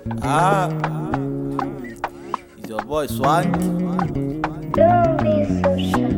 Ah, it's your boy Swank. Don't be so shy.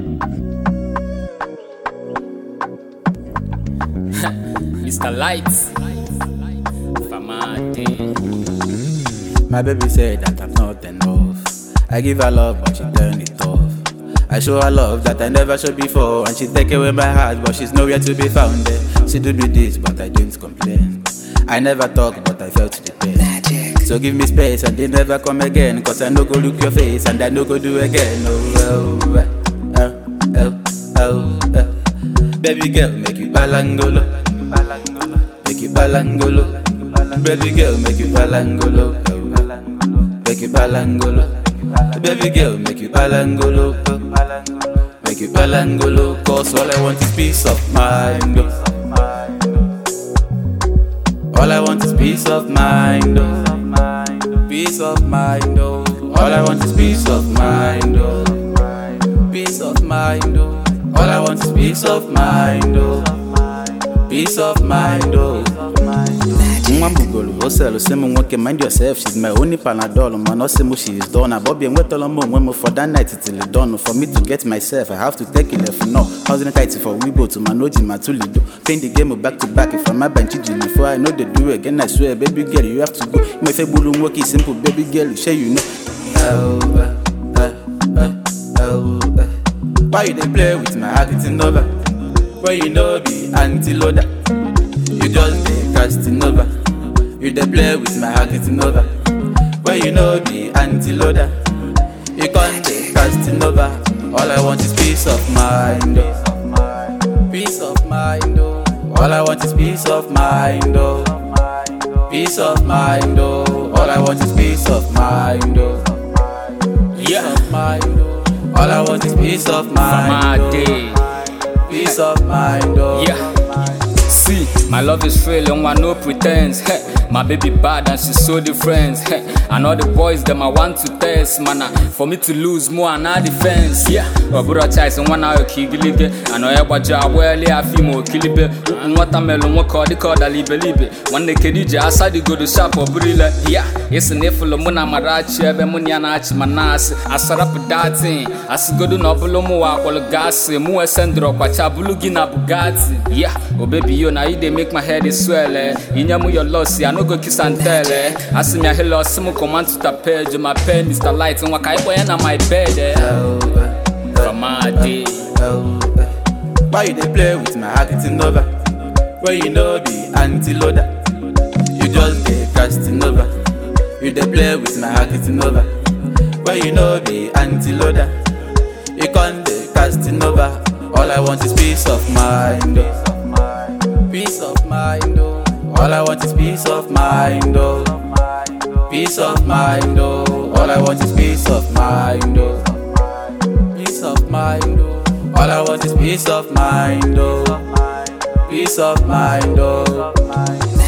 Mr. Lights, Famadi. My baby said that I'm not enough. I give her love, but she turned it off. I show her love that I never showed before, and she take away my heart, but she's nowhere to be found there. She do me this, but I didn't complain. I never talk, but I felt the pain. Magic. So give me space, and they never come again, cause I no go look your face, and I no go do again. Baby girl, make you balangolo. Make you balangolo. Baby girl, make you balangolo. Make you balangolo. Baby girl, make you balangolo. Make you balangolo. Cause all I want is peace of mind. All I want is peace of mind. Peace of mind. All I want is peace of mind. Peace of mind. All I want is peace of mind. Peace of mind. Mwambugolo, Oselo, Semu, Woke, mind yourself. She's my only Panadol. Man, Osemu, she is done. Bobby and Wetolomo, when for that night till it done. For me to get myself, I have to take it left. No, how's the kite for Weibo to Manoji Matulido? Playing the game back to back. If I'm a banchiji before I know they do again, I swear, baby girl, you have to go. My favorite work is simple, baby girl, share you know. Why you they play with my heart, it's over? Why you know be anti-loader? You just be casting over. You dey play with my heart, it's over. Why you know be anti-loader? You can't be casting over. All I want is peace of mind. Peace of mind. All I want is peace of mind. Peace of mind. All I want is peace of mind. Peace of mind. All I want is peace of mind. Peace of mind. Yeah. See, my love is real and want no pretense. My baby bad and she's so different. And all the boys them I want to test, man. For me to lose more and I defense. Yeah, Robura Chais and 1 hour kigilibe. I know Ebaja well, I feel more kilibe. Watermelon, what call the call a libe. One day Kedija, I said you go to shop or brilla. Yeah, it's an effort of Muna Marachi, Bemunianachi Manas. I set up that thing. I see go to Nobolomo, Gas, Mua Sandro, Pachabulugina Bugatti. Yeah, oh baby, you know, they make my head swell. In your loss, I no go kiss and tell. I see me a hello, some command to the page. My pen, Mr. Lights, and Wakai boy, and my bed. Famadi. Why you they play with my heart, it's over? Why you know be anti-loader? You just be casting over. You they play with my heart, it's over. Why you know be anti-loader? You can't be casting over. All I want is peace of mind. Peace of mind. All I want is peace of mind. Peace of mind. All I want is peace of mind. Peace of mind. All I want is peace of mind. Peace of mind.